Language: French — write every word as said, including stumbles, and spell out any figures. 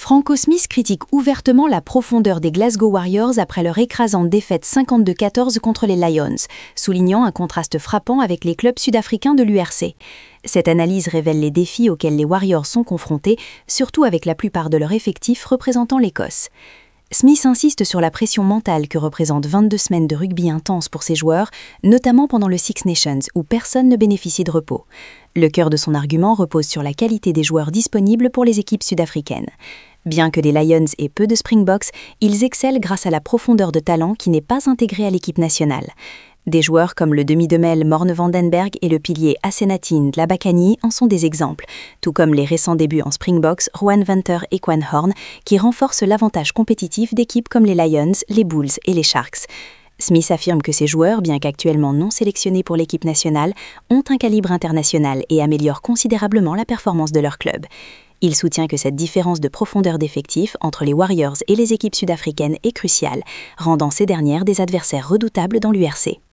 Franco Smith critique ouvertement la profondeur des Glasgow Warriors après leur écrasante défaite cinquante-deux à quatorze contre les Lions, soulignant un contraste frappant avec les clubs sud-africains de l'U R C. Cette analyse révèle les défis auxquels les Warriors sont confrontés, surtout avec la plupart de leur effectif représentant l'Écosse. Smith insiste sur la pression mentale que représentent vingt-deux semaines de rugby intense pour ses joueurs, notamment pendant le Six Nations, où personne ne bénéficie de repos. Le cœur de son argument repose sur la qualité des joueurs disponibles pour les équipes sud-africaines. Bien que les Lions aient peu de Springboks, ils excellent grâce à la profondeur de talent qui n'est pas intégrée à l'équipe nationale. Des joueurs comme le demi-de-mêle Morne Vandenberg et le pilier Asenatin Labakani en sont des exemples, tout comme les récents débuts en Springboks Rohan Venter et Quan Horn, qui renforcent l'avantage compétitif d'équipes comme les Lions, les Bulls et les Sharks. Smith affirme que ces joueurs, bien qu'actuellement non sélectionnés pour l'équipe nationale, ont un calibre international et améliorent considérablement la performance de leur club. Il soutient que cette différence de profondeur d'effectifs entre les Warriors et les équipes sud-africaines est cruciale, rendant ces dernières des adversaires redoutables dans l'U R C.